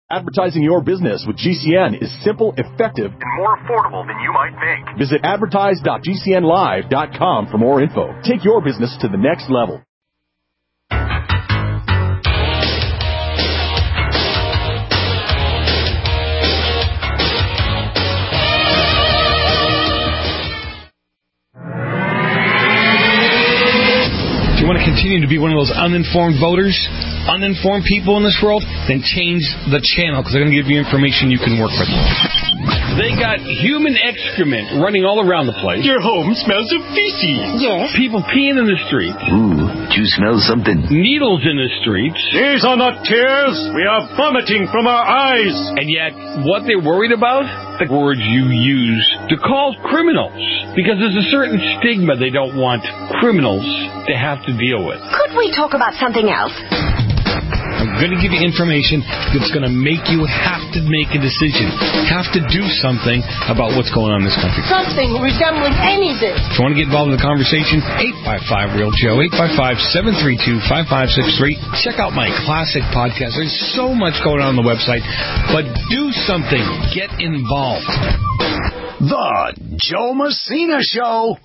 Advertising your business with GCN is simple, effective, and more affordable than you might think. Visit advertise.gcnlive.com for more info. Take your business to the next level. If you want to continue to be one of those uninformed voters, uninformed people in this world, then change the channel, because they're going to give you information you can work with. They got human excrement running all around the place. Your home smells of feces. Yes. People peeing in the streets. Ooh, do you smell something? Needles in the streets. These are not tears. We are vomiting from our eyes. And yet, what they're worried about? The words you use to call criminals. Because there's a certain stigma they don't want criminals to have to deal with. Could we talk about something else? I'm going to give you information that's going to make you have to make a decision, have to do something about what's going on in this country. Something resembling anything. If you want to get involved in the conversation, 855-REAL-JOE, 855-732-5563. Check out my classic podcast. There's so much going on the website, but do something. Get involved. The Joe Messina Show.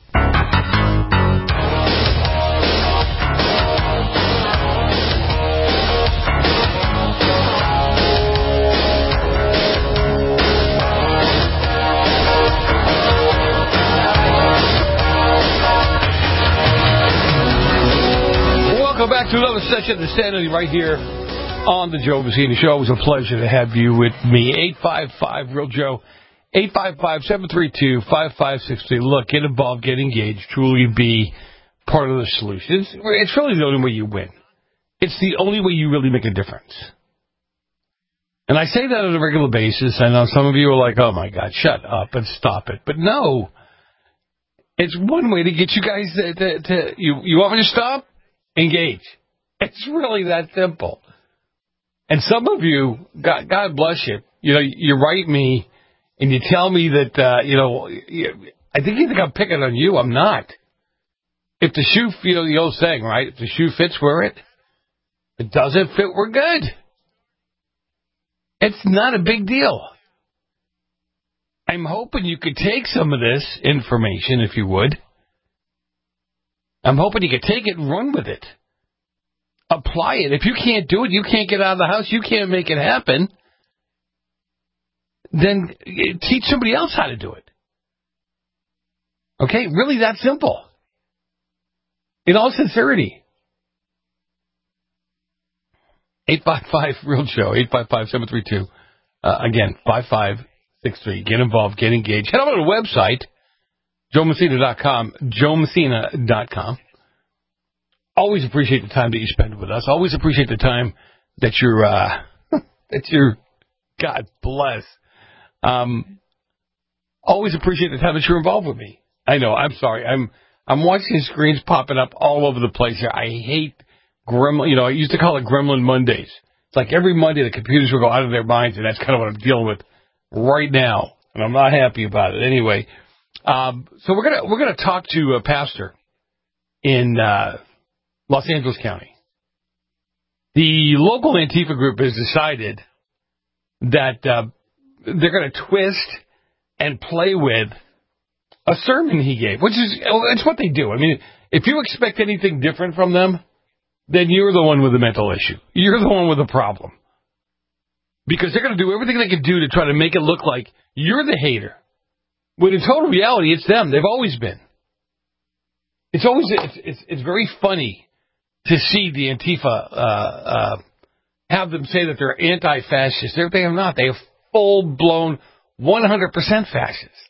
Welcome back to another session of the Standing right here on the Joe Messina Show. It was a pleasure to have you with me. 855-REAL-JOE, 855-732-5563. Look, get involved, get engaged, truly be part of the solution. It's really the only way you win. It's the only way you really make a difference. And I say that on a regular basis. I know some of you are like, oh, my God, shut up and stop it. But no, it's one way to get you guys to you want me to stop? Engage. It's really that simple. And some of you, God bless you, you write me and you tell me that, I think you think I'm picking on you. I'm not. If the shoe, the old saying, right? If the shoe fits, wear it. If it doesn't fit, we're good. It's not a big deal. I'm hoping you could take some of this information, if you would. I'm hoping you could take it and run with it. Apply it. If you can't do it, you can't get out of the house, you can't make it happen, then teach somebody else how to do it. Okay? Really that simple. In all sincerity. 855-REAL-JOE, 855-732. Again, 5563. Get involved, get engaged. Head over to the website, JoeMessina.com, JoeMessina.com. Always appreciate the time that you spend with us. Always appreciate the time that you're, God bless. Always appreciate the time that you're involved with me. I know, I'm sorry. I'm watching screens popping up all over the place here. I hate gremlin, I used to call it Gremlin Mondays. It's like every Monday the computers will go out of their minds, and that's kind of what I'm dealing with right now. And I'm not happy about it. Anyway, so we're gonna talk to a pastor in Los Angeles County. The local Antifa group has decided that they're going to twist and play with a sermon he gave, which is it's what they do. I mean, if you expect anything different from them, then you're the one with the mental issue. You're the one with the problem. Because they're going to do everything they can do to try to make it look like you're the hater. When in total reality, it's them. They've always been. It's very funny to see the Antifa have them say that they're anti-fascist. They are not. They are full-blown 100% fascists.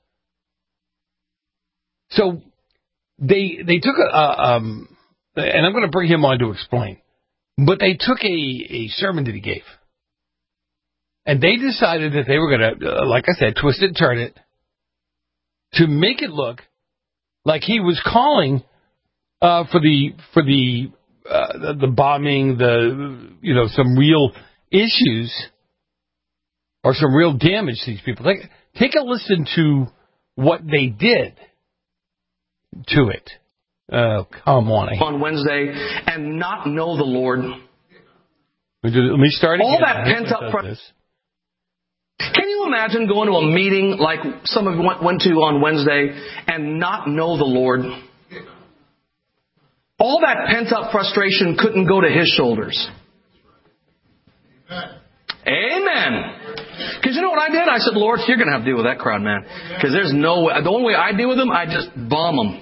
So they took and I'm going to bring him on to explain, but they took a sermon that he gave, and they decided that they were going to, like I said, twist it and turn it to make it look like he was calling for the bombing, some real issues or some real damage to these people. Take a listen to what they did to it. Oh, come on. On Wednesday and not know the Lord. Let me start again. All that pent-up... Can you imagine going to a meeting like some of you went to on Wednesday and not know the Lord? All that pent-up frustration couldn't go to His shoulders. Amen. Because you know what I did? I said, Lord, you're going to have to deal with that crowd, man. Because there's no way. The only way I deal with them, I just bomb them.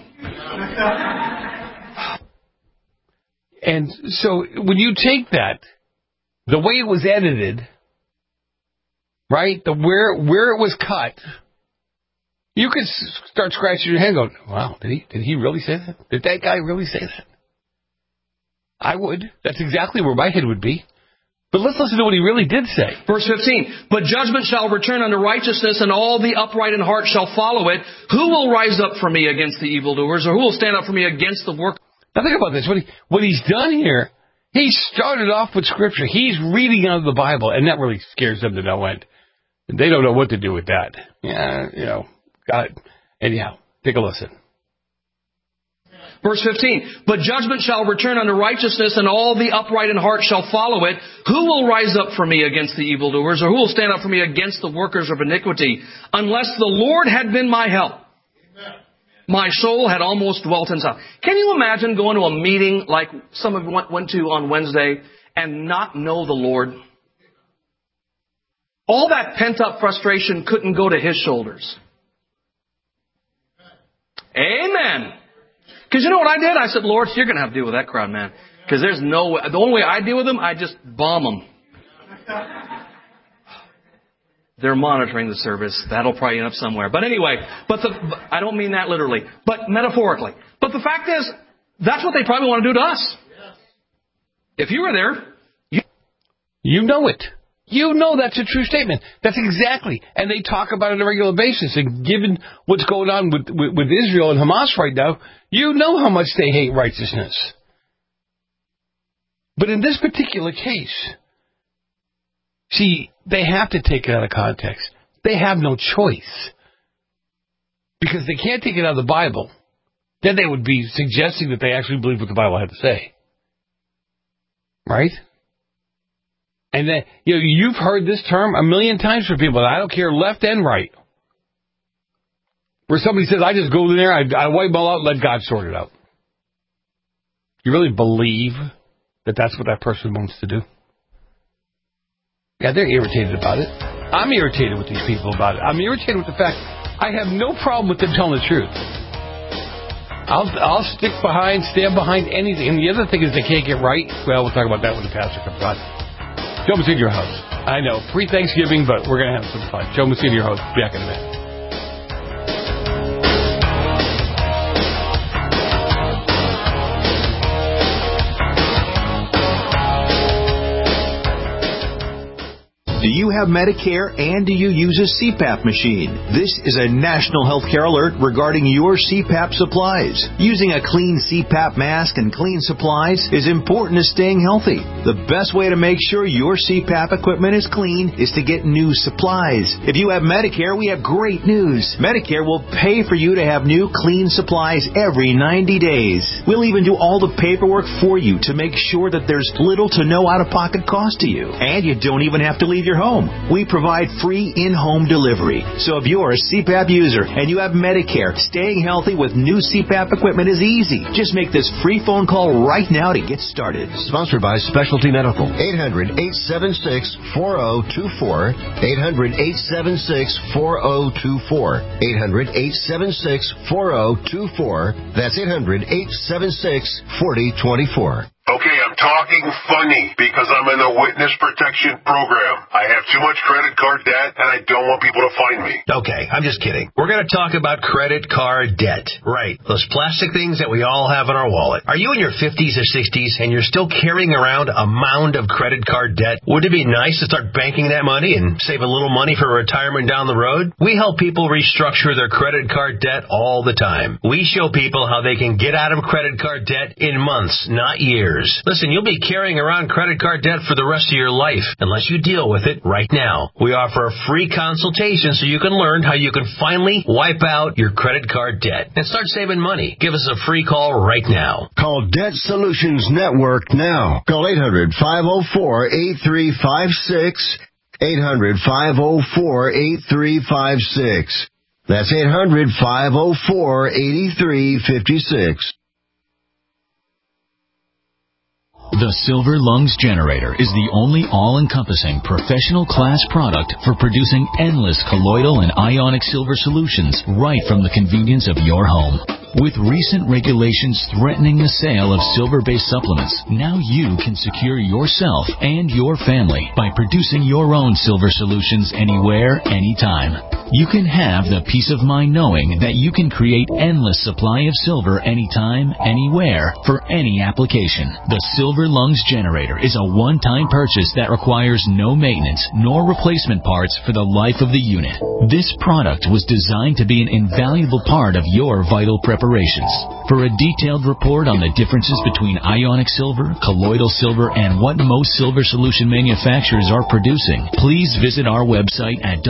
And so when you take that, the way it was edited, right, where it was cut, you could start scratching your head going, wow, did he really say that? Did that guy really say that? I would. That's exactly where my head would be. But let's listen to what he really did say. Verse 15, but judgment shall return unto righteousness, and all the upright in heart shall follow it. Who will rise up for me against the evildoers, or who will stand up for me against the work? Now think about this. What he's done here, he started off with Scripture. He's reading out of the Bible, and that really scares them to no end. They don't know what to do with that. Yeah, God. Anyhow, take a listen. Verse 15, but judgment shall return unto righteousness, and all the upright in heart shall follow it. Who will rise up for me against the evildoers, or who will stand up for me against the workers of iniquity? Unless the Lord had been my help, my soul had almost dwelt in silence. Can you imagine going to a meeting like some of you went to on Wednesday and not know the Lord? All that pent-up frustration couldn't go to His shoulders. Amen. Because you know what I did? I said, Lord, you're going to have to deal with that crowd, man. Because there's no way. The only way I deal with them, I just bomb them. They're monitoring the service. That'll probably end up somewhere. But anyway, I don't mean that literally, but metaphorically. But the fact is, that's what they probably want to do to us. If you were there, you know it. You know that's a true statement. That's exactly. And they talk about it on a regular basis. And given what's going on with Israel and Hamas right now, you know how much they hate righteousness. But in this particular case, see, they have to take it out of context. They have no choice. Because they can't take it out of the Bible. Then they would be suggesting that they actually believe what the Bible had to say. Right? And then, you've heard this term a million times from people. I don't care left and right. Where somebody says, I just go in there, I wipe them all out, and let God sort it out. You really believe that that's what that person wants to do? Yeah, they're irritated about it. I'm irritated with these people about it. I'm irritated with the fact I have no problem with them telling the truth. I'll stand behind anything. And the other thing is they can't get right. Well, we'll talk about that when the pastor comes on. Joe Messina, your host. I know, pre-Thanksgiving, but we're going to have some fun. Joe Messina, your host. Back in a minute. Do you have Medicare and do you use a CPAP machine? This is a national healthcare alert regarding your CPAP supplies. Using a clean CPAP mask and clean supplies is important to staying healthy. The best way to make sure your CPAP equipment is clean is to get new supplies. If you have Medicare, we have great news. Medicare will pay for you to have new clean supplies every 90 days. We'll even do all the paperwork for you to make sure that there's little to no out-of-pocket cost to you. And you don't even have to leave your home. We provide free in-home delivery. So if you're a CPAP user and you have Medicare, staying healthy with new CPAP equipment is easy. Just make this free phone call right now to get started. Sponsored by Specialty Medical. 800-876-4024. 800-876-4024. 800-876-4024. That's 800-876-4024. Okay, I'm talking funny because I'm in the witness protection program. I have too much credit card debt and I don't want people to find me. Okay, I'm just kidding. We're going to talk about credit card debt. Right, those plastic things that we all have in our wallet. Are you in your 50s or 60s and you're still carrying around a mound of credit card debt? Wouldn't it be nice to start banking that money and save a little money for retirement down the road? We help people restructure their credit card debt all the time. We show people how they can get out of credit card debt in months, not years. Listen, and you'll be carrying around credit card debt for the rest of your life unless you deal with it right now. We offer a free consultation so you can learn how you can finally wipe out your credit card debt and start saving money. Give us a free call right now. Call Debt Solutions Network now. Call 800-504-8356. 800-504-8356. That's 800-504-8356. The Silver Lungs Generator is the only all-encompassing professional class product for producing endless colloidal and ionic silver solutions right from the convenience of your home. With recent regulations threatening the sale of silver-based supplements, now you can secure yourself and your family by producing your own silver solutions anywhere, anytime. You can have the peace of mind knowing that you can create endless supply of silver anytime, anywhere, for any application. The Silver Lungs Generator is a one-time purchase that requires no maintenance nor replacement parts for the life of the unit. This product was designed to be an invaluable part of your vital preparations. For a detailed report on the differences between ionic silver, colloidal silver, and what most silver solution manufacturers are producing, please visit our website at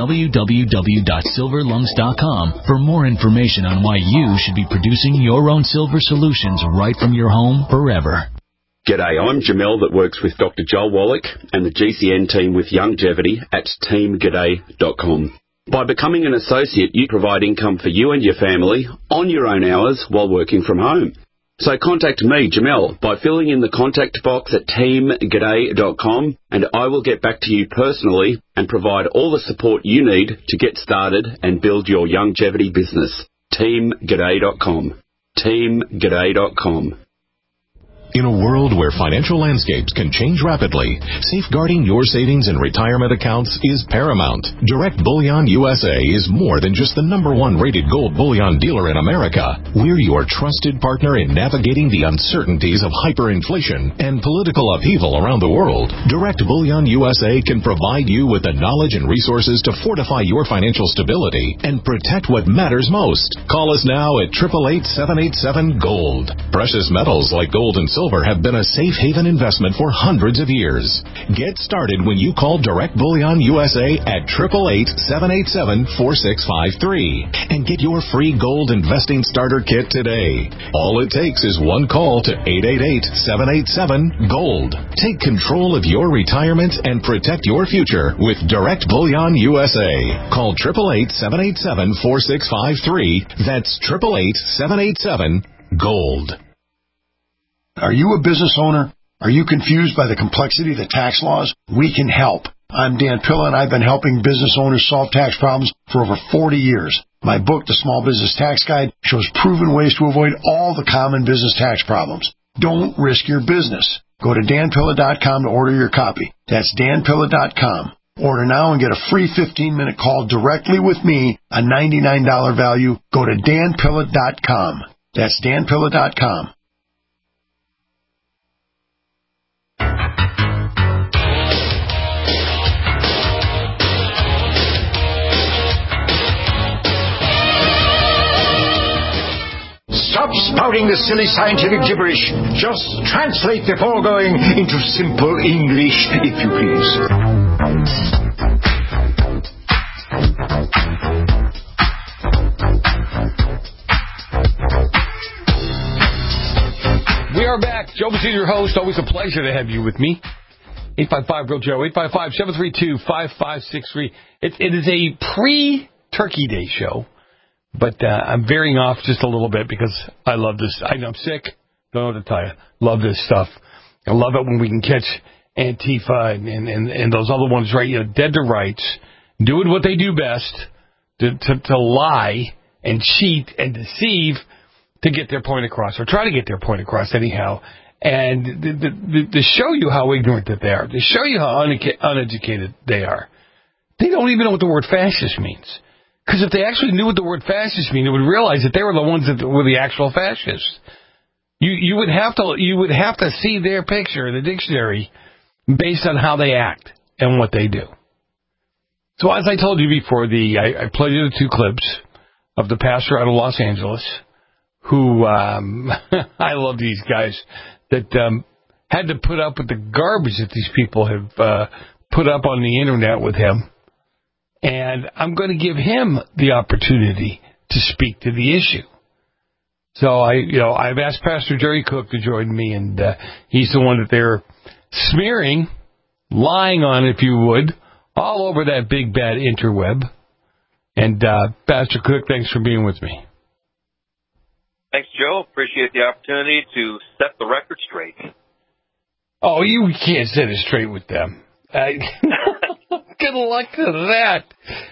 www.silverlungs.com for more information on why you should be producing your own silver solutions right from your home forever. G'day, I'm Jamel that works with Dr. Joel Wallach and the GCN team with Longevity at teamg'day.com. By becoming an associate, you provide income for you and your family on your own hours while working from home. So contact me, Jamel, by filling in the contact box at teamg'day.com, and I will get back to you personally and provide all the support you need to get started and build your longevity business. teamg'day.com. teamg'day.com. In a world where financial landscapes can change rapidly, safeguarding your savings and retirement accounts is paramount. Direct Bullion USA is more than just the #1 rated gold bullion dealer in America. We're your trusted partner in navigating the uncertainties of hyperinflation and political upheaval around the world. Direct Bullion USA can provide you with the knowledge and resources to fortify your financial stability and protect what matters most. Call us now at 888-787-GOLD. Precious metals like gold and silver have been a safe haven investment for hundreds of years. Get started when you call Direct Bullion USA at 888-787-4653 and get your free gold investing starter kit today. All it takes is one call to 888-787-GOLD. Take control of your retirement and protect your future with Direct Bullion USA. Call 888-787-4653. That's 888-787-GOLD. Are you a business owner? Are you confused by the complexity of the tax laws? We can help. I'm Dan Pilla, and I've been helping business owners solve tax problems for over 40 years. My book, The Small Business Tax Guide, shows proven ways to avoid all the common business tax problems. Don't risk your business. Go to danpilla.com to order your copy. That's danpilla.com. Order now and get a free 15-minute call directly with me, a $99 value. Go to danpilla.com. That's danpilla.com. Stop spouting the silly scientific gibberish. Just translate the foregoing into simple English, if you please. We are back. Joe Messina, your host. Always a pleasure to have you with me. 855-GROW-JOE, 855-732-5563. It is a pre-Turkey Day show. But I'm veering off just a little bit because I love this. I know I'm sick. Don't know what to tell you. Love this stuff. I love it when we can catch Antifa and those other ones, right? You know, dead to rights, doing what they do best, to lie and cheat and deceive to get their point across, or try to get their point across anyhow. And to show you how ignorant that they are, to show you how uneducated they are. They don't even know what the word fascist means. Because if they actually knew what the word fascist means, they would realize that they were the ones that were the actual fascists. You would have to see their picture in the dictionary based on how they act and what they do. So as I told you before, I played you the two clips of the pastor out of Los Angeles, who I love these guys that had to put up with the garbage that these people have put up on the internet with him. And I'm going to give him the opportunity to speak to the issue. So I've asked Pastor Jerry Cook to join me, and he's the one that they're smearing, lying on, if you would, all over that big bad interweb. And Pastor Cook, thanks for being with me. Thanks, Joe. Appreciate the opportunity to set the record straight. Oh, you can't set it straight with them. Good luck to that.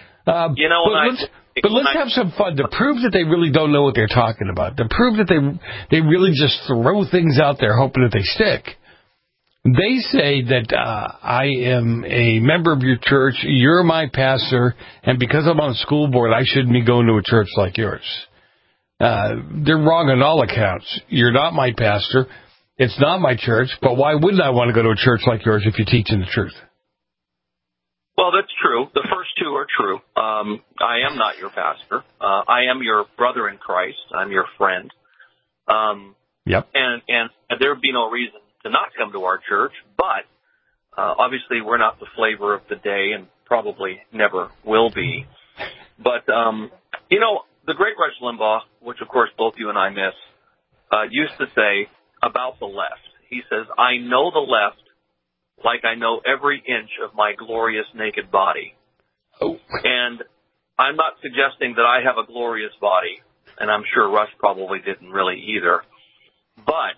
Let's have some fun to prove that they really don't know what they're talking about. To prove that they really just throw things out there hoping that they stick. They say that I am a member of your church, you're my pastor, and because I'm on the school board, I shouldn't be going to a church like yours. They're wrong on all accounts. You're not my pastor. It's not my church, but why wouldn't I want to go to a church like yours if you're teaching the truth? Well, that's true. The first two are true. I am not your pastor. I am your brother in Christ. I'm your friend. Yep. And there would be no reason to not come to our church, but obviously we're not the flavor of the day and probably never will be. But, the great Rush Limbaugh, which of course both you and I miss, used to say about the left. He says, I know the left like I know every inch of my glorious naked body. Oh. And I'm not suggesting that I have a glorious body, and I'm sure Rush probably didn't really either. But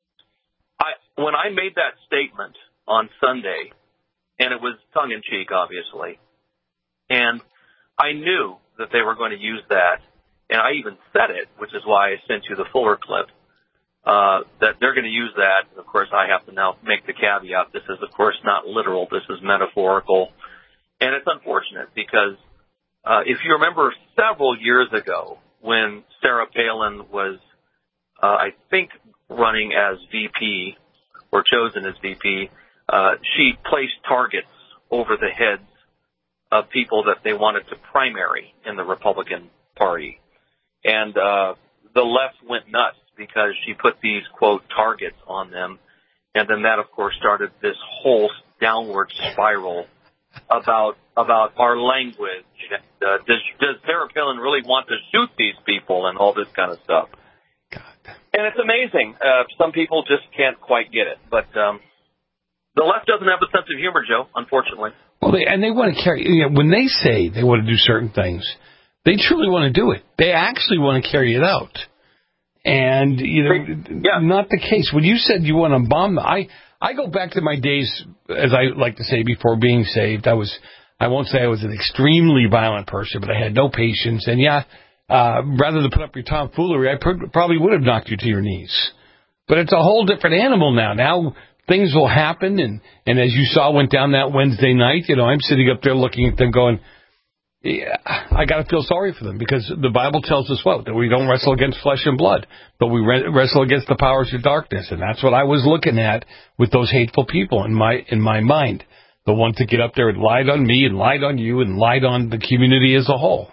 when I made that statement on Sunday, and it was tongue-in-cheek, obviously, and I knew that they were going to use that, and I even said it, which is why I sent you the fuller clip, that they're going to use that. Of course, I have to now make the caveat. This is, of course, not literal. This is metaphorical. And it's unfortunate because if you remember several years ago when Sarah Palin was, I think, running as VP or chosen as VP, she placed targets over the heads of people that they wanted to primary in the Republican Party. And the left went nuts because she put these, quote, targets on them. And then that, of course, started this whole downward spiral about our language. Does Sarah Palin really want to shoot these people and all this kind of stuff? God. And it's amazing. Some people just can't quite get it. But the left doesn't have a sense of humor, Joe, unfortunately. Well, they want to carry, when they say they want to do certain things, they truly want to do it. They actually want to carry it out. And, not the case. When you said you want to bomb, I go back to my days, as I like to say, before being saved. I won't say I was an extremely violent person, but I had no patience. And, rather than put up your tomfoolery, I probably would have knocked you to your knees. But it's a whole different animal now. Now things will happen, and as you saw went down that Wednesday night, I'm sitting up there looking at them going, yeah, I got to feel sorry for them because the Bible tells us that we don't wrestle against flesh and blood, but we wrestle against the powers of darkness. And that's what I was looking at with those hateful people in my mind, the ones that get up there and lied on me and lied on you and lied on the community as a whole.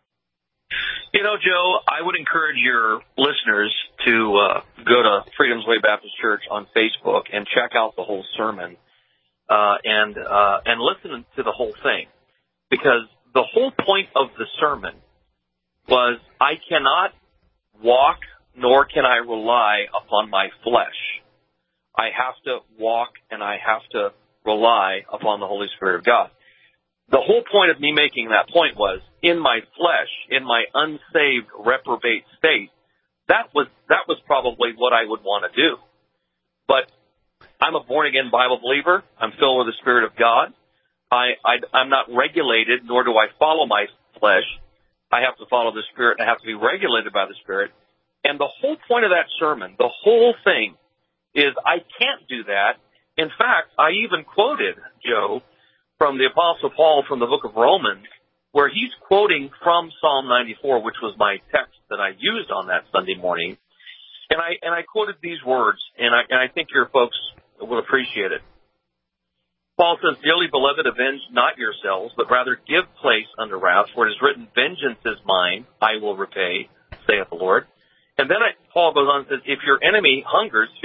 Joe, I would encourage your listeners to go to Freedom's Way Baptist Church on Facebook and check out the whole sermon and listen to the whole thing, because the whole point of the sermon was I cannot walk nor can I rely upon my flesh. I have to walk and I have to rely upon the Holy Spirit of God. The whole point of me making that point was, in my flesh, in my unsaved, reprobate state, that was probably what I would want to do. But I'm a born-again Bible believer. I'm filled with the Spirit of God. I'm not regulated, nor do I follow my flesh. I have to follow the Spirit, and I have to be regulated by the Spirit. And the whole point of that sermon, the whole thing, is I can't do that. In fact, I even quoted, Joe, from the Apostle Paul from the book of Romans, where he's quoting from Psalm 94, which was my text that I used on that Sunday morning. And I quoted these words, and I think your folks will appreciate it. Paul says, Dearly beloved, avenge not yourselves, but rather give place unto wrath, for it is written, Vengeance is mine, I will repay, saith the Lord. And then Paul goes on and says, If your enemy hungers, feed him.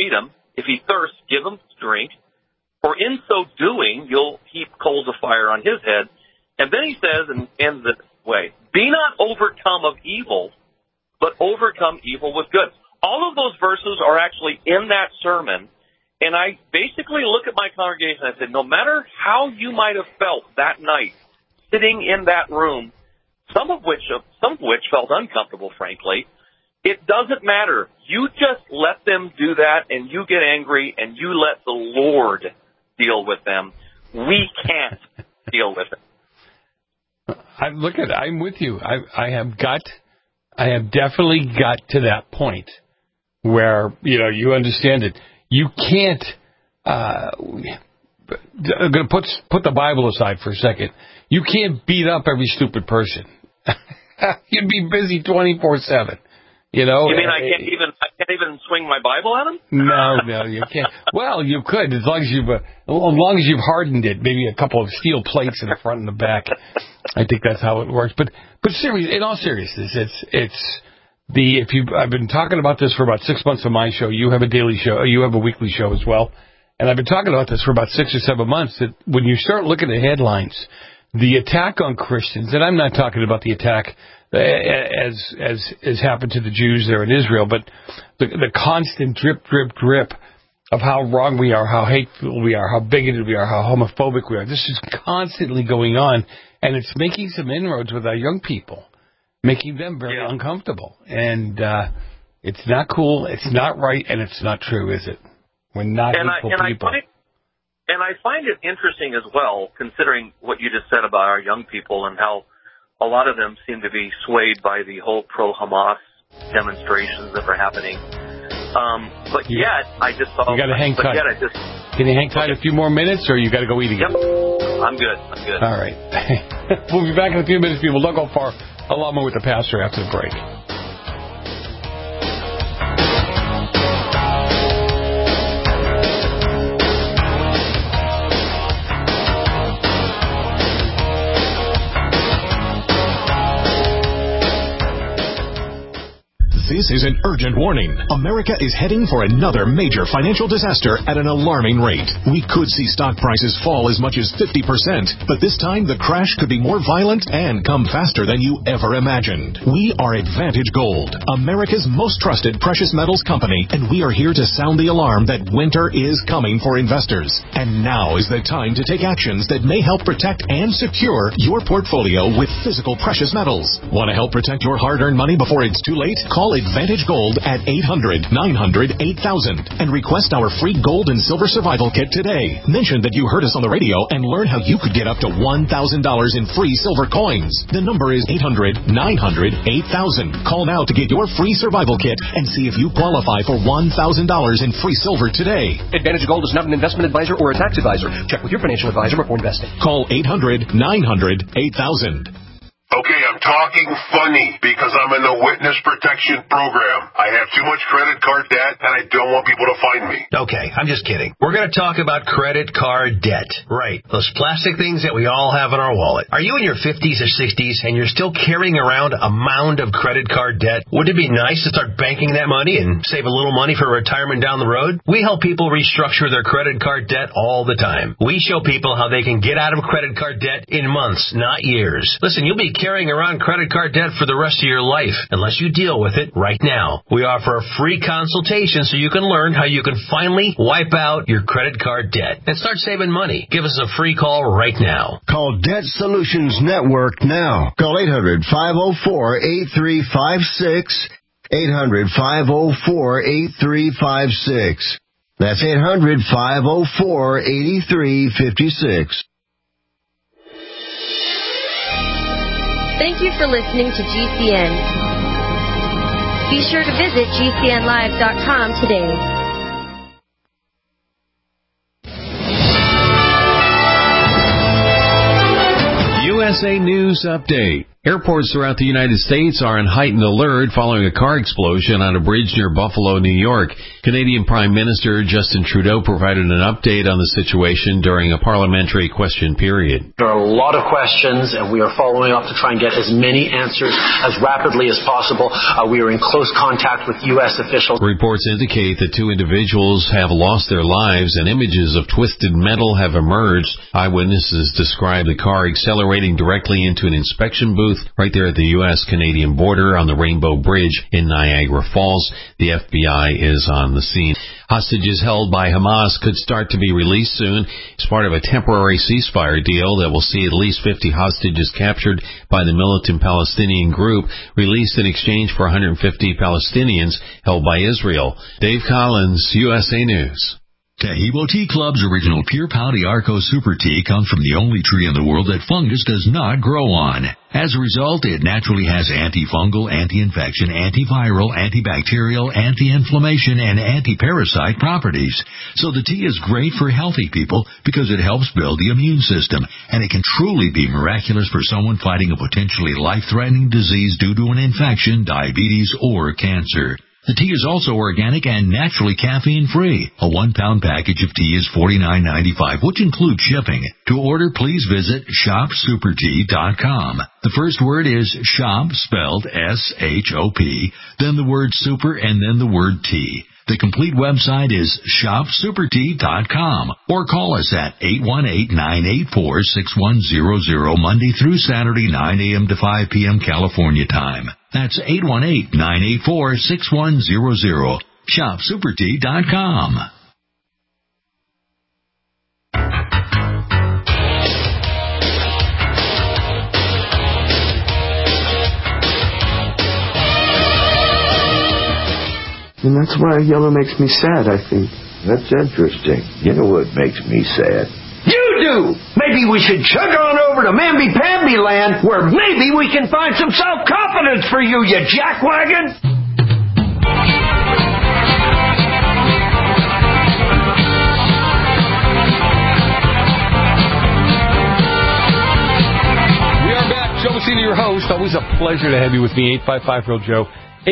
If he thirsts, give him drink, for in so doing, you'll heap coals of fire on his head. And then he says, and ends this way, be not overcome of evil, but overcome evil with good. All of those verses are actually in that sermon, and I basically look at my congregation and I said, no matter how you might have felt that night, sitting in that room, some of which felt uncomfortable, frankly, it doesn't matter. You just let them do that, and you get angry, and you let the Lord deal with them. We can't deal with it. I'm with you. I have definitely got to that point where, you understand it. You can't, I'm going to put the Bible aside for a second. You can't beat up every stupid person. You'd be busy 24/7. You mean I can't even swing my Bible at him? No, you can't. Well, you could, as long as you've hardened it, maybe a couple of steel plates in the front and the back. I think that's how it works. But seriously, in all seriousness, I've been talking about this for about 6 months on my show. You have a daily show. You have a weekly show as well. And I've been talking about this for about 6 or 7 months, that when you start looking at headlines, the attack on Christians, and I'm not talking about the attack as happened to the Jews there in Israel, but the constant drip of how wrong we are, how hateful we are, how bigoted we are, how homophobic we are. This is constantly going on, and it's making some inroads with our young people, making them very uncomfortable. And it's not cool, it's not right, and it's not true, is it? We're not hateful people. And I find it interesting as well, considering what you just said about our young people and how a lot of them seem to be swayed by the whole pro-Hamas demonstrations that are happening. But yet, I just thought... You got to hang tight. Can you hang tight a few more minutes, or you got to go eat again? Yep. I'm good. All right. We'll be back in a few minutes, people. Don't go far. A lot more with the pastor after the break. This is an urgent warning. America is heading for another major financial disaster at an alarming rate. We could see stock prices fall as much as 50%, but this time the crash could be more violent and come faster than you ever imagined. We are Advantage Gold, America's most trusted precious metals company, and we are here to sound the alarm that winter is coming for investors. And now is the time to take actions that may help protect and secure your portfolio with physical precious metals. Want to help protect your hard-earned money before it's too late? Call Advantage Gold at 800-900-8000 and request our free gold and silver survival kit today. Mention that you heard us on the radio and learn how you could get up to $1,000 in free silver coins. The number is 800-900-8000. Call now to get your free survival kit and see if you qualify for $1,000 in free silver today. Advantage Gold is not an investment advisor or a tax advisor. Check with your financial advisor before investing. Call 800-900-8000. Okay, I'm talking funny because I'm in the witness protection program. I have too much credit card debt and I don't want people to find me. Okay, I'm just kidding. We're going to talk about credit card debt. Right. Those plastic things that we all have in our wallet. Are you in your 50s or 60s and you're still carrying around a mound of credit card debt? Wouldn't it be nice to start banking that money and save a little money for retirement down the road? We help people restructure their credit card debt all the time. We show people how they can get out of credit card debt in months, not years. Listen, you'll be carrying around credit card debt for the rest of your life unless you deal with it right now. We offer a free consultation so you can learn how you can finally wipe out your credit card debt and start saving money. Give us a free call right now. Call Debt Solutions Network now. Call 800-504-8356. 800-504-8356. That's 800-504-8356. Thank you for listening to GCN. Be sure to visit GCNlive.com today. USA News Update. Airports throughout the United States are on heightened alert following a car explosion on a bridge near Buffalo, New York. Canadian Prime Minister Justin Trudeau provided an update on the situation during a parliamentary question period. There are a lot of questions, and we are following up to try and get as many answers as rapidly as possible. We are in close contact with U.S. officials. Reports indicate that 2 individuals have lost their lives and images of twisted metal have emerged. Eyewitnesses describe the car accelerating directly into an inspection booth right there at the U.S.-Canadian border on the Rainbow Bridge in Niagara Falls. The FBI is on the scene. Hostages held by Hamas could start to be released soon as part of a temporary ceasefire deal that will see at least 50 hostages captured by the militant Palestinian group released in exchange for 150 Palestinians held by Israel. Dave Collins, USA News. Tahibo Tea Club's original Pure Pau d'Arco Super Tea comes from the only tree in the world that fungus does not grow on. As a result, it naturally has antifungal, anti-infection, antiviral, antibacterial, anti-inflammation, and anti-parasite properties. So the tea is great for healthy people because it helps build the immune system, and it can truly be miraculous for someone fighting a potentially life-threatening disease due to an infection, diabetes, or cancer. The tea is also organic and naturally caffeine-free. A 1-pound package of tea is $49.95, which includes shipping. To order, please visit shopsupertea.com. The first word is shop, spelled S-H-O-P, then the word super, and then the word tea. The complete website is shopsupertea.com or call us at 818-984-6100 Monday through Saturday, 9 a.m. to 5 p.m. California time. That's 818-984-6100. shopsupertea.com. And that's why yellow makes me sad, I think. That's interesting. You know what makes me sad? You do! Maybe we should chug on over to Mamby-Pamby land, where maybe we can find some self-confidence for you, you jackwagon! We are back. Joe Messina, your host. Always a pleasure to have you with me. 855-REAL-JOE.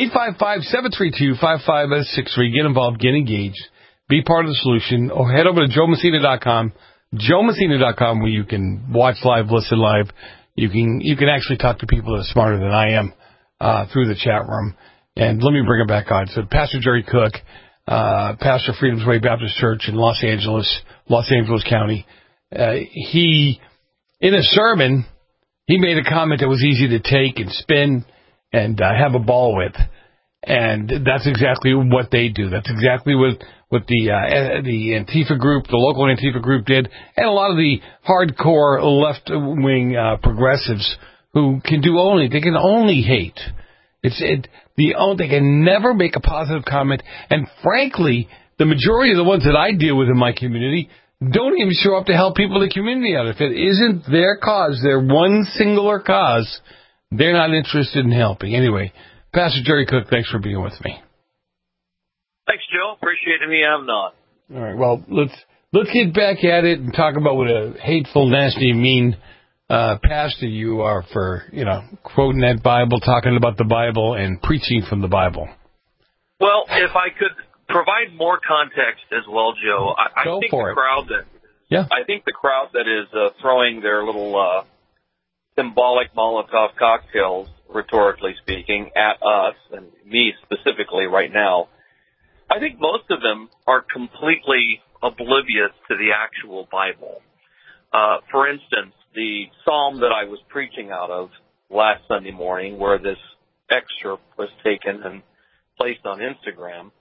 855-732-5563. Get involved. Get engaged. Be part of the solution. Or head over to joemessina.com. joemessina.com, where you can watch live, listen live. You can actually talk to people that are smarter than I am through the chat room. And let me bring it back on. So Pastor Jerry Cook, pastor of Freedom's Way Baptist Church in Los Angeles County, he, in a sermon, he made a comment that was easy to take and spin and have a ball with. And that's exactly what they do. That's exactly what the Antifa group, the local Antifa group did, and a lot of the hardcore left-wing progressives who can only hate. They can never make a positive comment. And frankly, the majority of the ones that I deal with in my community don't even show up to help people in the community out. If it isn't their cause, their one singular cause, they're not interested in helping. Anyway, Pastor Jerry Cook, thanks for being with me. Thanks, Joe. Appreciate me. I'm not. All right. Well, let's get back at it and talk about what a hateful, nasty, mean pastor you are for, quoting that Bible, talking about the Bible, and preaching from the Bible. Well, if I could provide more context as well, Joe, I think the crowd that is throwing their little symbolic Molotov cocktails, rhetorically speaking, at us, and me specifically right now, I think most of them are completely oblivious to the actual Bible. For instance, the psalm that I was preaching out of last Sunday morning, where this excerpt was taken and placed on Instagram,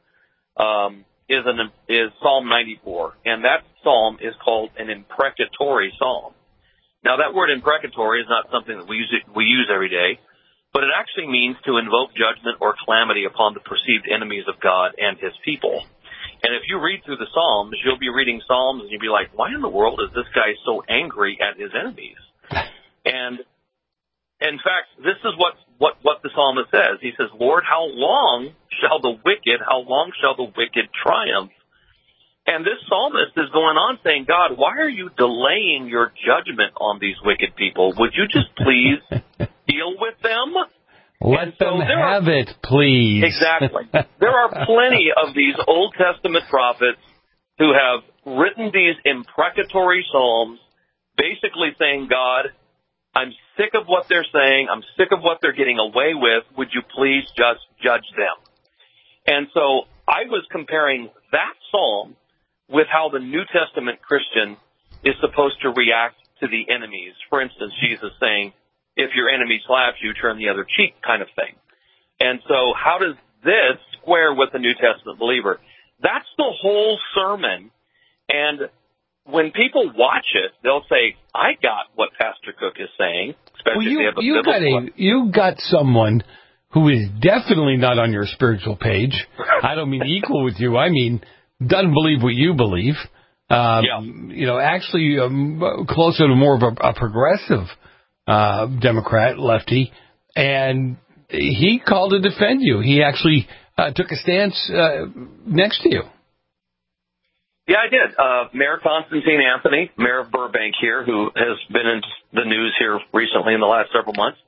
is Psalm 94, and that psalm is called an imprecatory psalm. Now, that word imprecatory is not something that we use every day, but it actually means to invoke judgment or calamity upon the perceived enemies of God and His people. And if you read through the Psalms, you'll be reading Psalms and you'll be like, why in the world is this guy so angry at his enemies? And in fact, this is what the psalmist says. He says, Lord, how long shall the wicked triumph? And this psalmist is going on saying, God, why are you delaying your judgment on these wicked people? Would you just please deal with Let them have it, please. Exactly. There are plenty of these Old Testament prophets who have written these imprecatory psalms basically saying, God, I'm sick of what they're saying. I'm sick of what they're getting away with. Would you please just judge them? And so I was comparing that psalm with how the New Testament Christian is supposed to react to the enemies. For instance, Jesus saying, if your enemy slaps you, turn the other cheek kind of thing. And so how does this square with the New Testament believer? That's the whole sermon. And when people watch it, they'll say, I got what Pastor Cook is saying. Especially if they have a you got someone who is definitely not on your spiritual page. I don't mean equal with you. I mean, doesn't believe what you believe. Actually closer to more of a progressive Democrat, lefty, and he called to defend you. He actually took a stance next to you. Yeah, I did. Mayor Constantine Anthony, mayor of Burbank here, who has been in the news here recently in the last several months.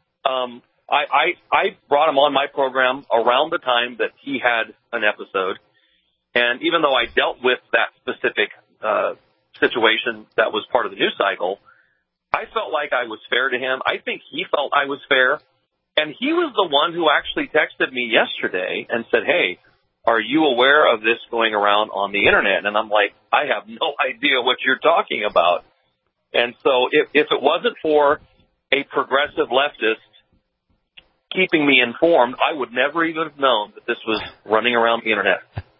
I brought him on my program around the time that he had an episode. And even though I dealt with that specific situation that was part of the news cycle, I felt like I was fair to him. I think he felt I was fair. And he was the one who actually texted me yesterday and said, hey, are you aware of this going around on the Internet? And I'm like, I have no idea what you're talking about. And so if it wasn't for a progressive leftist keeping me informed, I would never even have known that this was running around the Internet.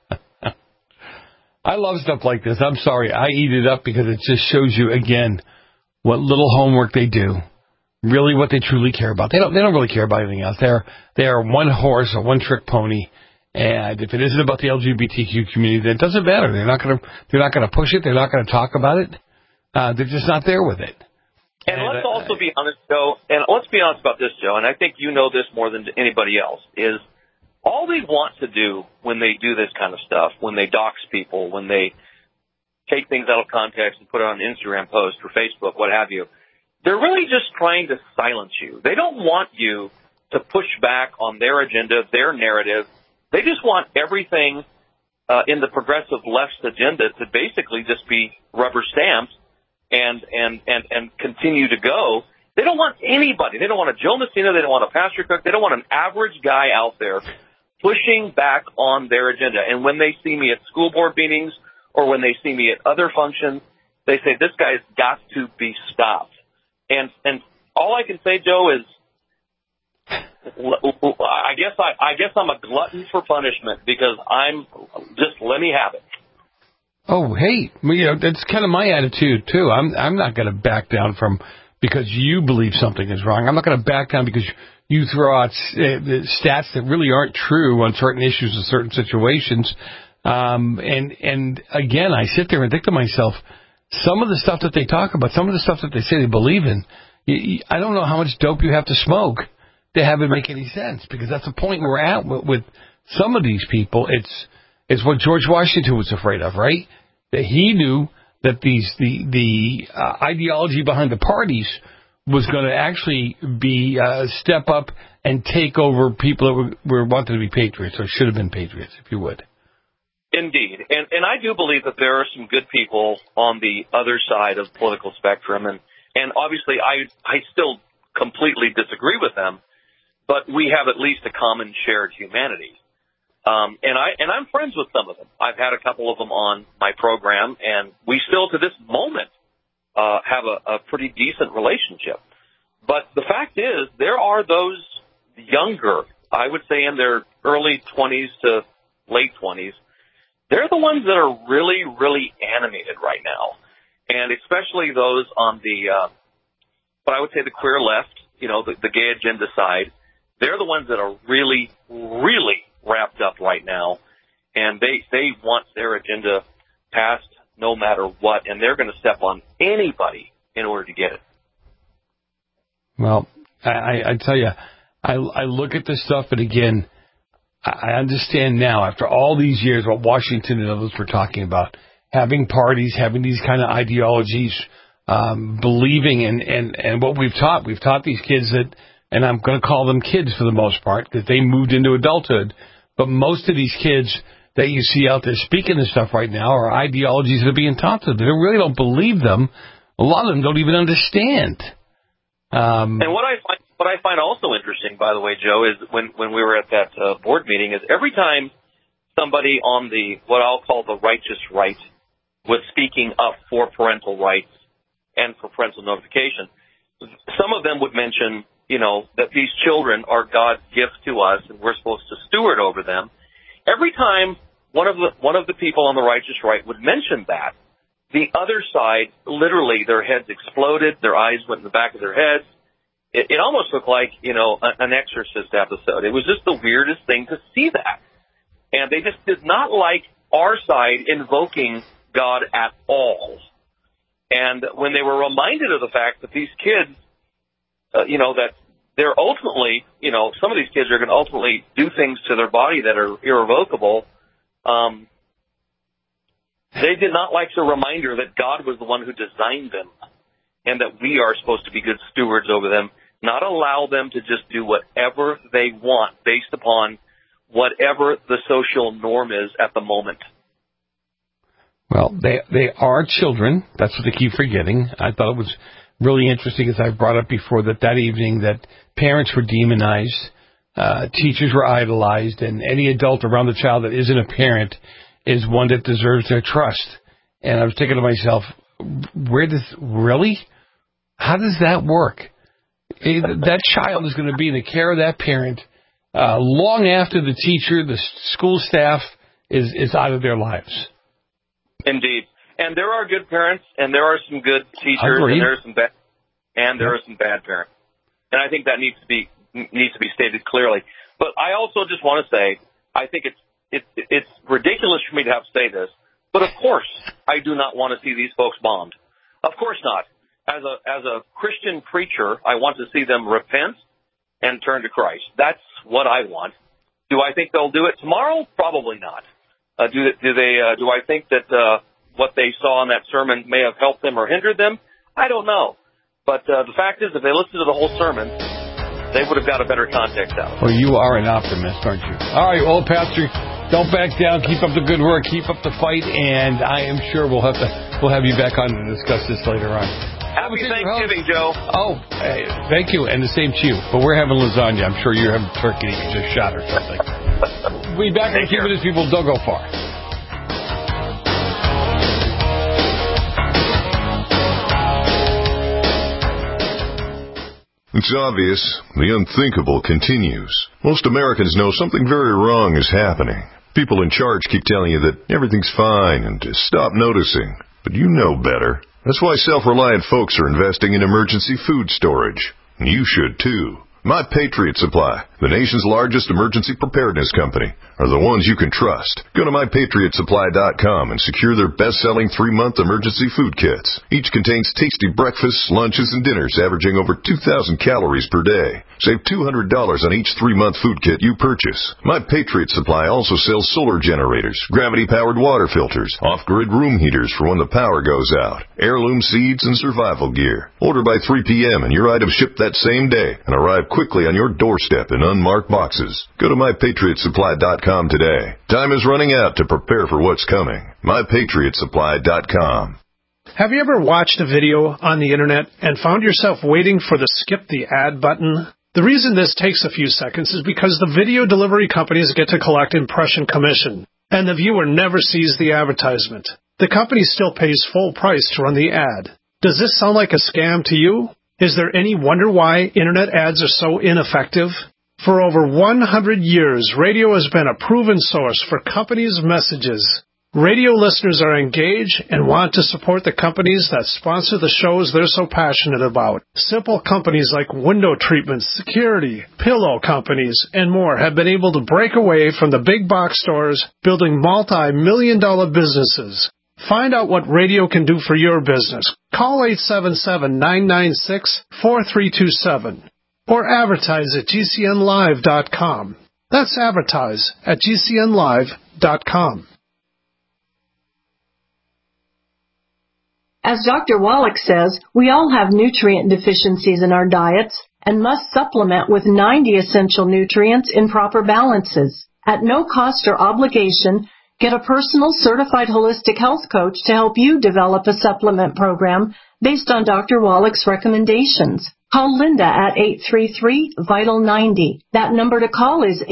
I love stuff like this. I'm sorry. I eat it up because it just shows you, again, what little homework they do, really what they truly care about. They don't really care about anything else. They are one horse, a one-trick pony, and if it isn't about the LGBTQ community, then it doesn't matter. They're not going to push it. They're not going to talk about it. They're just not there with it. And let's also be honest, Joe, and let's be honest about this, Joe, and I think you know this more than anybody else, is all they want to do when they do this kind of stuff, when they dox people, when they take things out of context and put it on an Instagram post or Facebook, what have you, they're really just trying to silence you. They don't want you to push back on their agenda, their narrative. They just want everything in the progressive left's agenda to basically just be rubber stamped and continue to go. They don't want anybody. They don't want a Joe Messina. They don't want a Pastor Cook. They don't want an average guy out there pushing back on their agenda. And when they see me at school board meetings or when they see me at other functions, they say, this guy's got to be stopped. And all I can say, Joe, is I guess I'm a glutton for punishment because I'm just let me have it. Oh, hey, that's kind of my attitude too. I'm not going to back down from because you believe something is wrong. I'm not going to back down because you throw out stats that really aren't true on certain issues or certain situations. And again, I sit there and think to myself, some of the stuff that they talk about, some of the stuff that they say they believe in, I don't know how much dope you have to smoke to have it make any sense, because that's the point we're at with some of these people. It's what George Washington was afraid of, right? That he knew that the ideology behind the parties was going to actually be step up and take over people that were wanted to be patriots or should have been patriots, if you would. Indeed. And I do believe that there are some good people on the other side of the political spectrum. And obviously I still completely disagree with them, but we have at least a common shared humanity. And I'm friends with some of them. I've had a couple of them on my program, and we still to this moment have a pretty decent relationship. But the fact is, there are those younger, I would say in their early 20s to late 20s, they're the ones that are really, really animated right now. And especially those on the, what I would say the queer left, the gay agenda side, they're the ones that are really, really wrapped up right now. And they want their agenda passed no matter what, and they're going to step on anybody in order to get it. Well, I tell you, I look at this stuff, and again, I understand now, after all these years, what Washington and others were talking about, having parties, having these kind of ideologies, believing in what we've taught. We've taught these kids that and I'm going to call them kids for the most part because they moved into adulthood, but most of these kids that you see out there speaking this stuff right now are ideologies that are being taught to them. They really don't believe them. A lot of them don't even understand. And what I find also interesting, by the way, Joe, is when we were at that board meeting, is every time somebody on the what I'll call the righteous right was speaking up for parental rights and for parental notification, some of them would mention, that these children are God's gift to us and we're supposed to steward over them. Every time one of the people on the righteous right would mention that, the other side, literally, their heads exploded, their eyes went in the back of their heads. It almost looked like, an Exorcist episode. It was just the weirdest thing to see that. And they just did not like our side invoking God at all. And when they were reminded of the fact that these kids, that they're ultimately, some of these kids are going to ultimately do things to their body that are irrevocable, they did not like the reminder that God was the one who designed them and that we are supposed to be good stewards over them, not allow them to just do whatever they want based upon whatever the social norm is at the moment. Well, they are children. That's what they keep forgetting. I thought it was really interesting, as I brought up before, that evening that parents were demonized, teachers were idolized, and any adult around the child that isn't a parent is one that deserves their trust. And I was thinking to myself, how does that work? That child is going to be in the care of that parent long after the teacher, the school staff is out of their lives. Indeed. And there are good parents, and there are some good teachers, Agreed. and there are some bad parents. And I think that needs to be stated clearly. But I also just want to say, I think it's ridiculous for me to have to say this, but of course I do not want to see these folks bombed. Of course not. As a Christian preacher, I want to see them repent and turn to Christ. That's what I want. Do I think they'll do it tomorrow? Probably not. Do I think that what they saw in that sermon may have helped them or hindered them? I don't know. But the fact is, if they listened to the whole sermon, they would have got a better context out of it. Well, you are an optimist, aren't you? All right, old pastor, don't back down. Keep up the good work. Keep up the fight, and I am sure we'll have you back on to discuss this later on. Happy Thanksgiving, Joe. Oh, hey, thank you, and the same to you. But we're having lasagna. I'm sure you're having turkey that you just shot or something. We'll be back in a few minutes, people. Don't go far. It's obvious. The unthinkable continues. Most Americans know something very wrong is happening. People in charge keep telling you that everything's fine and to stop noticing. But you know better. That's why self-reliant folks are investing in emergency food storage. And you should too. My Patriot Supply, the nation's largest emergency preparedness company, are the ones you can trust. Go to MyPatriotSupply.com and secure their best-selling 3-month emergency food kits. Each contains tasty breakfasts, lunches, and dinners averaging over 2,000 calories per day. Save $200 on each 3-month food kit you purchase. My Patriot Supply also sells solar generators, gravity-powered water filters, off-grid room heaters for when the power goes out, heirloom seeds, and survival gear. Order by 3 p.m. and your items ship that same day and arrive quickly on your doorstep in unmarked boxes. Go to MyPatriotSupply.com today. Time is running out to prepare for what's coming. MyPatriotSupply.com. Have you ever watched a video on the internet and found yourself waiting for the skip the ad button? The reason this takes a few seconds is because the video delivery companies get to collect impression commission, and the viewer never sees the advertisement. The company still pays full price to run the ad. Does this sound like a scam to you? Is there any wonder why internet ads are so ineffective? For over 100 years, radio has been a proven source for companies' messages. Radio listeners are engaged and want to support the companies that sponsor the shows they're so passionate about. Simple companies like window treatments, security, pillow companies, and more have been able to break away from the big box stores, building multi-million-dollar businesses. Find out what radio can do for your business. Call 877-996-4327 or advertise at GCNlive.com. That's advertise at GCNlive.com. As Dr. Wallach says, we all have nutrient deficiencies in our diets, and must supplement with 90 essential nutrients in proper balances. At no cost or obligation, get a personal certified holistic health coach to help you develop a supplement program based on Dr. Wallach's recommendations. Call Linda at 833-VITAL-90. That number to call is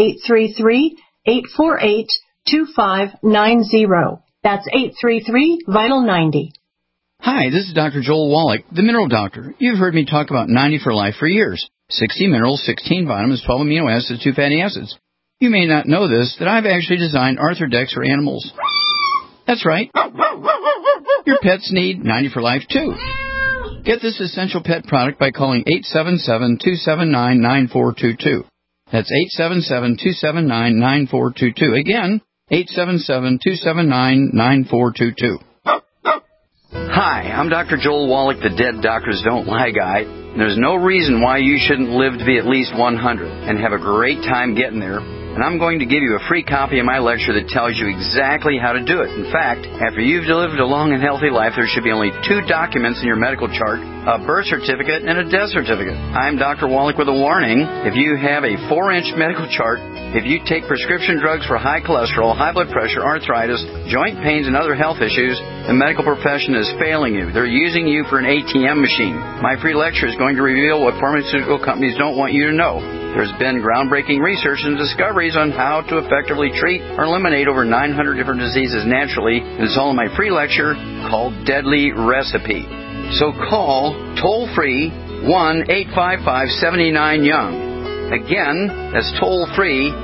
833-848-2590. That's 833-VITAL-90. Hi, this is Dr. Joel Wallach, the Mineral Doctor. You've heard me talk about 90 for Life for years. 60 minerals, 16 vitamins, 12 amino acids, 2 fatty acids. You may not know this, that I've actually designed Arthrodex for animals. That's right. Your pets need 90 for Life, too. Get this essential pet product by calling 877-279-9422. That's 877-279-9422. Again, 877-279-9422. Hi, I'm Dr. Joel Wallach, the Dead Doctors Don't Lie guy. There's no reason why you shouldn't live to be at least 100 and have a great time getting there. And I'm going to give you a free copy of my lecture that tells you exactly how to do it. In fact, after you've lived a long and healthy life, there should be only 2 documents in your medical chart, a birth certificate and a death certificate. I'm Dr. Wallach with a warning. If you have a 4-inch medical chart, if you take prescription drugs for high cholesterol, high blood pressure, arthritis, joint pains, and other health issues, the medical profession is failing you. They're using you for an ATM machine. My free lecture is going to reveal what pharmaceutical companies don't want you to know. There's been groundbreaking research and discoveries on how to effectively treat or eliminate over 900 different diseases naturally. And it's all in my free lecture called Deadly Recipe. So call toll-free 1-855-79-YOUNG. Again, that's toll-free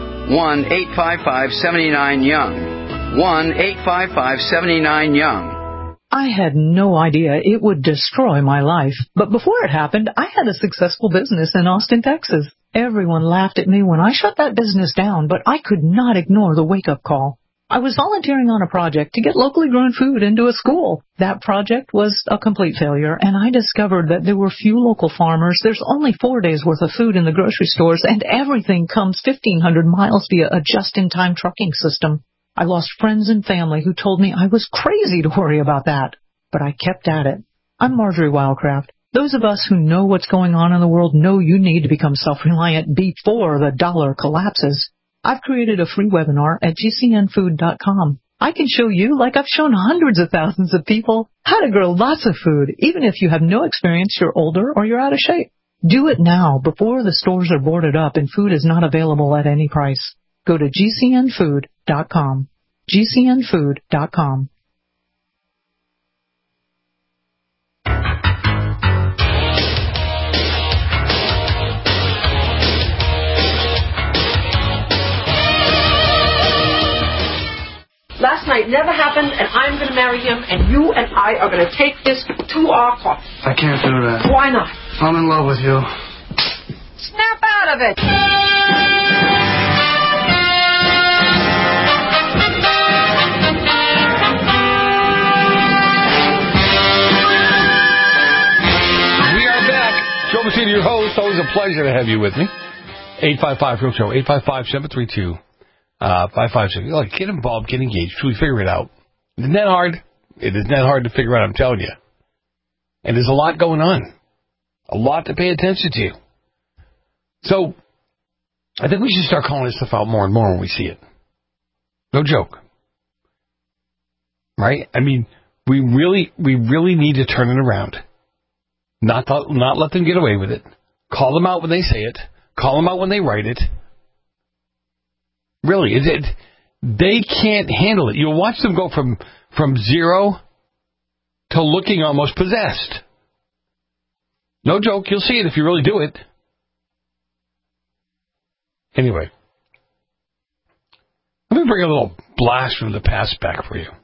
1-855-79-YOUNG. 1-855-79-YOUNG. I had no idea it would destroy my life. But before it happened, I had a successful business in Austin, Texas. Everyone laughed at me when I shut that business down, but I could not ignore the wake-up call. I was volunteering on a project to get locally grown food into a school. That project was a complete failure, and I discovered that there were few local farmers. There's only 4 days' worth of food in the grocery stores, and everything comes 1,500 miles via a just-in-time trucking system. I lost friends and family who told me I was crazy to worry about that, but I kept at it. I'm Marjorie Wildcraft. Those of us who know what's going on in the world know you need to become self-reliant before the dollar collapses. I've created a free webinar at gcnfood.com. I can show you, like I've shown hundreds of thousands of people, how to grow lots of food, even if you have no experience, you're older, or you're out of shape. Do it now, before the stores are boarded up and food is not available at any price. Go to gcnfood.com. gcnfood.com. Last night never happened, and I'm going to marry him, and you and I are going to take this to our court. I can't do that. Why not? I'm in love with you. Snap out of it! We are back. Joe Messina, your host. Always a pleasure to have you with me. 855-REAL-SHOW, 855-732. 556. Like, get involved, get engaged. Should we figure it out? Isn't that hard? It isn't that hard to figure out, I'm telling you. And there's a lot going on. A lot to pay attention to. So, I think we should start calling this stuff out more and more when we see it. No joke. Right? I mean, we really need to turn it around. Not let them get away with it. Call them out when they say it. Call them out when they write it. Really, they can't handle it. You'll watch them go from zero to looking almost possessed. No joke, you'll see it if you really do it. Anyway, let me bring a little blast from the past back for you.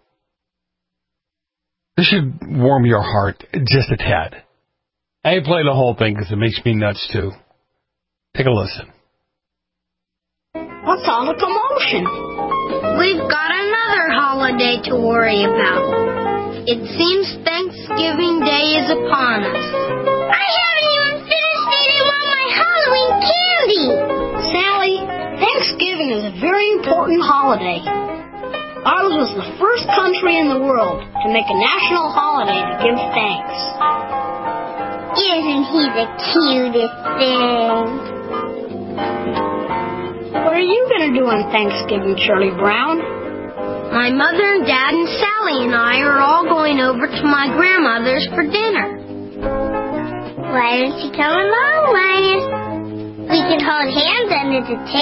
This should warm your heart just a tad. I ain't playing the whole thing because it makes me nuts too. Take a listen. What's all the commotion? We've got another holiday to worry about. It seems Thanksgiving Day is upon us. I haven't even finished eating all my Halloween candy! Sally, Thanksgiving is a very important holiday. Ours was the first country in the world to make a national holiday to give thanks. Isn't he the cutest thing? What are you going to do on Thanksgiving, Charlie Brown? My mother and Dad and Sally and I are all going over to my grandmother's for dinner. Why don't you come along, Linus? We can hold hands under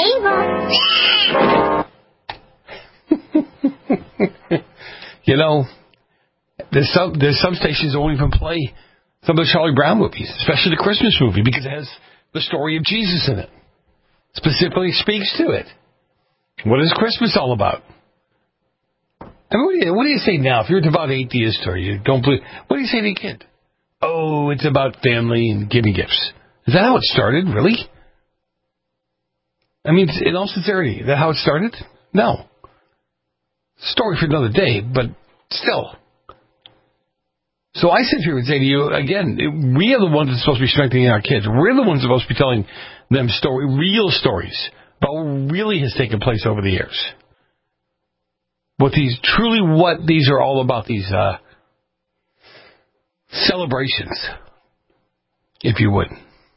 the table. You know, there's some stations that won't even play some of the Charlie Brown movies, especially the Christmas movie, because it has the story of Jesus in it. Specifically speaks to it. What is Christmas all about? I mean, what do you say now? If you're a devout atheist or you don't believe, what do you say to your kid? Oh, it's about family and giving gifts. Is that how it started? Really? I mean, in all sincerity, is that how it started? No. Story for another day, but still. So I sit here and say to you, again, we are the ones that's supposed to be strengthening our kids. We're the ones supposed to be telling them real stories about what really has taken place over the years. What these are all about, these celebrations, if you would.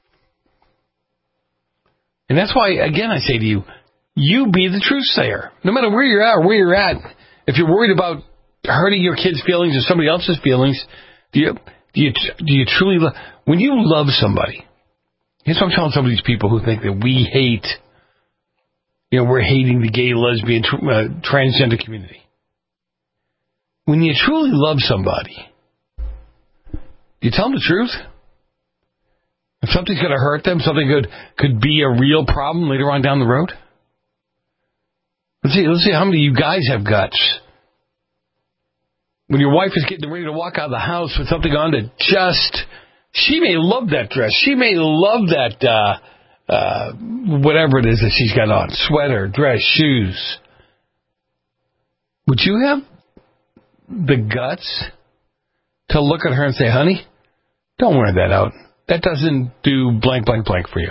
And that's why, again, I say to you, you be the truth sayer. No matter where you're at or where you're at, if you're worried about hurting your kids' feelings or somebody else's feelings, do you truly love? When you love somebody, here's what I'm telling some of these people who think that we hate, we're hating the gay, lesbian, transgender community. When you truly love somebody, you tell them the truth. If something's going to hurt them, something could be a real problem later on down the road. Let's see how many of you guys have guts. When your wife is getting ready to walk out of the house with something on that she may love that dress. She may love that, whatever it is that she's got on, sweater, dress, shoes. Would you have the guts to look at her and say, honey, don't wear that out. That doesn't do blank, blank, blank for you.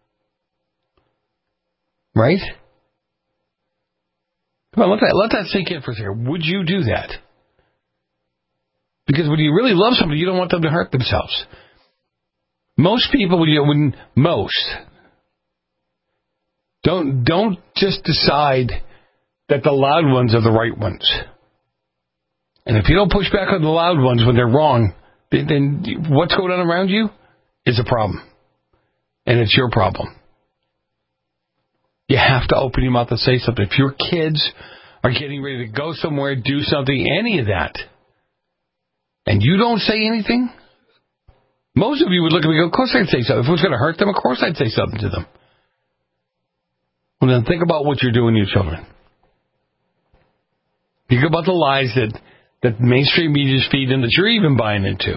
Right? Come on, let that sink in for a second. Would you do that? Because when you really love somebody, you don't want them to hurt themselves. Most people, don't just decide that the loud ones are the right ones. And if you don't push back on the loud ones when they're wrong, then what's going on around you is a problem. And it's your problem. You have to open your mouth and say something. If your kids are getting ready to go somewhere, do something, any of that, and you don't say anything, most of you would look at me and go, of course I'd say something. If it was going to hurt them, of course I'd say something to them. Well, then think about what you're doing to your children. Think about the lies that mainstream media is feeding that you're even buying into.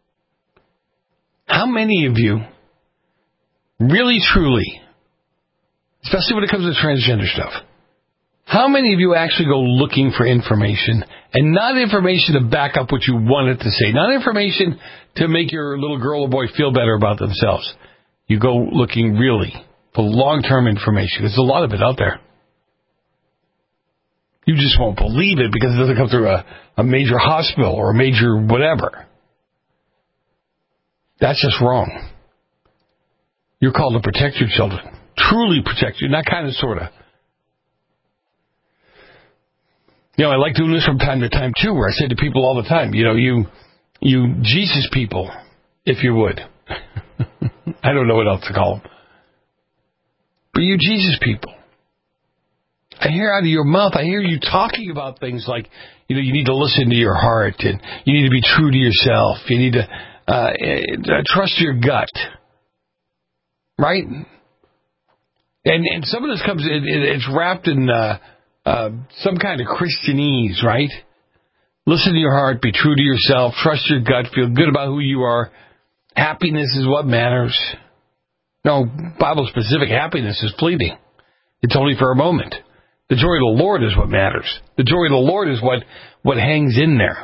How many of you really, truly, especially when it comes to transgender stuff, how many of you actually go looking for information, and not information to back up what you wanted to say, not information to make your little girl or boy feel better about themselves? You go looking really for long-term information. There's a lot of it out there. You just won't believe it because it doesn't come through a major hospital or a major whatever. That's just wrong. You're called to protect your children. Truly protect you, not kind of, sort of. I like doing this from time to time, too, where I say to people all the time, you Jesus people, if you would. I don't know what else to call them. But you Jesus people. I hear out of your mouth, I hear you talking about things like, you need to listen to your heart, and you need to be true to yourself. You need to trust your gut. Right? And some of this comes, it's wrapped in some kind of Christianese, right? Listen to your heart, be true to yourself, trust your gut, feel good about who you are. Happiness is what matters. No, Bible specific happiness is fleeting. It's only for a moment. The joy of the Lord is what matters. The joy of the Lord is what hangs in there.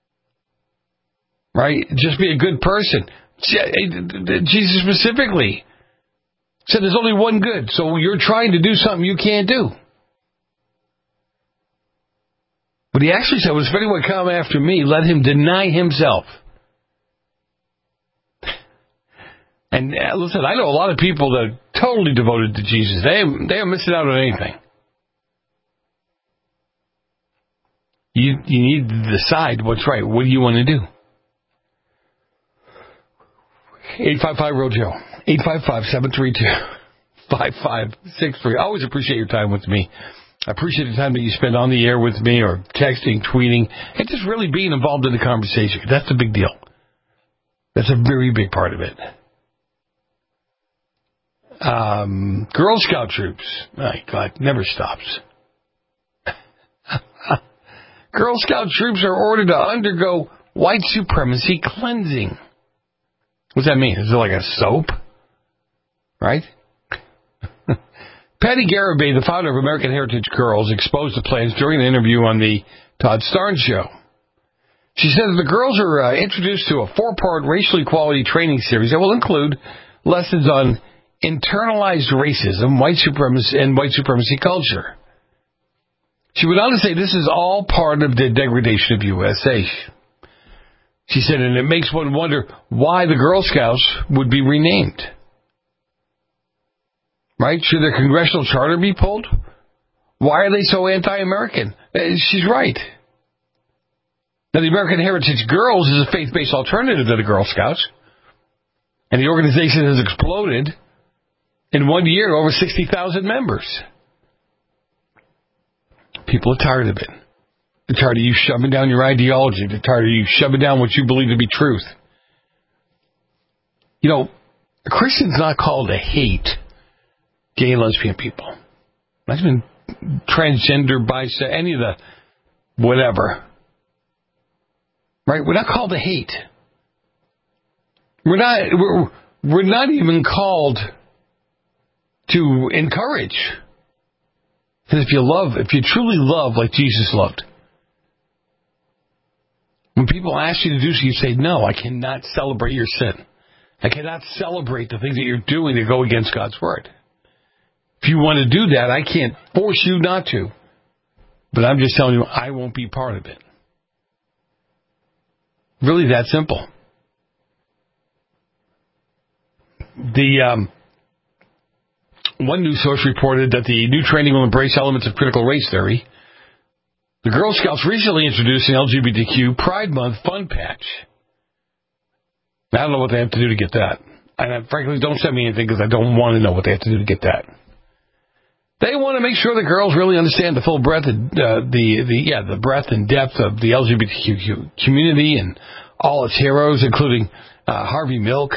Right? Just be a good person. Jesus specifically said there's only one good, so you're trying to do something you can't do. But he actually said, if anyone come after me, let him deny himself. And listen, I know a lot of people that are totally devoted to Jesus. They are missing out on anything. You need to decide what's right. What do you want to do? 855-REAL-JOE. 855-732-5563. I always appreciate your time with me. I appreciate the time that you spend on the air with me or texting, tweeting, and just really being involved in the conversation. That's a big deal. That's a very big part of it. Girl Scout troops. My God, never stops. Girl Scout troops are ordered to undergo white supremacy cleansing. What's that mean? Is it like a soap? Right? Patty Garibay, the founder of American Heritage Girls, exposed the plans during an interview on the Todd Starnes Show. She said that the girls are introduced to a 4-part racial equality training series that will include lessons on internalized racism, white supremacy culture. She went on to say this is all part of the degradation of USA. She said, and it makes one wonder why the Girl Scouts would be renamed. Right? Should their congressional charter be pulled? Why are they so anti-American? She's right. Now, the American Heritage Girls is a faith-based alternative to the Girl Scouts. And the organization has exploded in 1 year, over 60,000 members. People are tired of it. They're tired of you shoving down your ideology. They're tired of you shoving down what you believe to be truth. You know, a Christian's not called to hate gay and lesbian people. Not even transgender, bisexual, any of the whatever. Right? We're not called to hate. We're not even called to encourage. Because if you truly love like Jesus loved, when people ask you to do so, you say, no, I cannot celebrate your sin. I cannot celebrate the things that you're doing that go against God's word. If you want to do that, I can't force you not to. But I'm just telling you, I won't be part of it. Really that simple. One news source reported that the new training will embrace elements of critical race theory. The Girl Scouts recently introduced an LGBTQ Pride Month fun patch. I don't know what they have to do to get that. And frankly, don't send me anything because I don't want to know what they have to do to get that. They want to make sure the girls really understand the full breadth and the breadth and depth of the LGBTQ community and all its heroes, including Harvey Milk.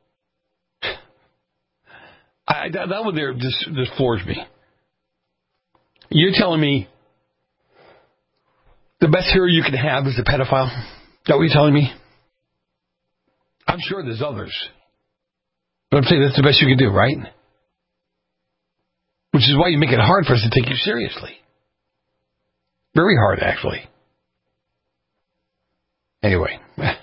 That one there just floors me. You're telling me the best hero you can have is a pedophile? Is that what you're telling me? I'm sure there's others. But I'm saying that's the best you can do, right? Which is why you make it hard for us to take you seriously. Very hard, actually. Anyway.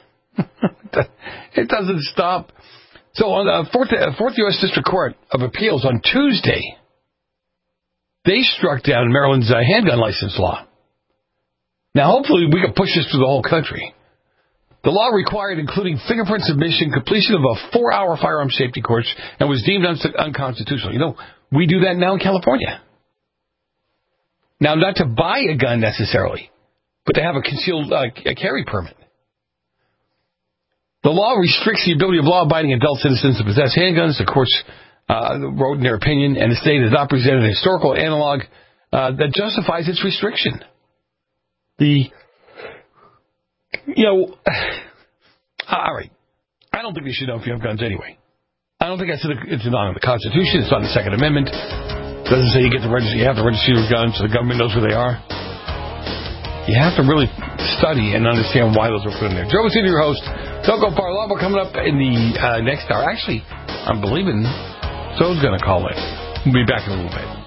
It doesn't stop. So on the 4th U.S. District Court of Appeals on Tuesday, they struck down Maryland's handgun license law. Now, hopefully we can push this through the whole country. The law required including fingerprint submission, completion of a 4-hour firearm safety course, and was deemed unconstitutional. You know, we do that now in California. Now, not to buy a gun necessarily, but to have a concealed carry permit. The law restricts the ability of law-abiding adult citizens to possess handguns. The courts wrote in their opinion, and the state has not presented a historical analog that justifies its restriction. All right. I don't think they should know if you have guns anyway. I don't think it's not in the Constitution. It's not in the Second Amendment. It doesn't say you have to register your guns so the government knows where they are. You have to really study and understand why those were put in there. Joe Messina, your host. Don't go far. A lot more coming up in the next hour. Actually, I'm believing Zoe's going to call in. We'll be back in a little bit.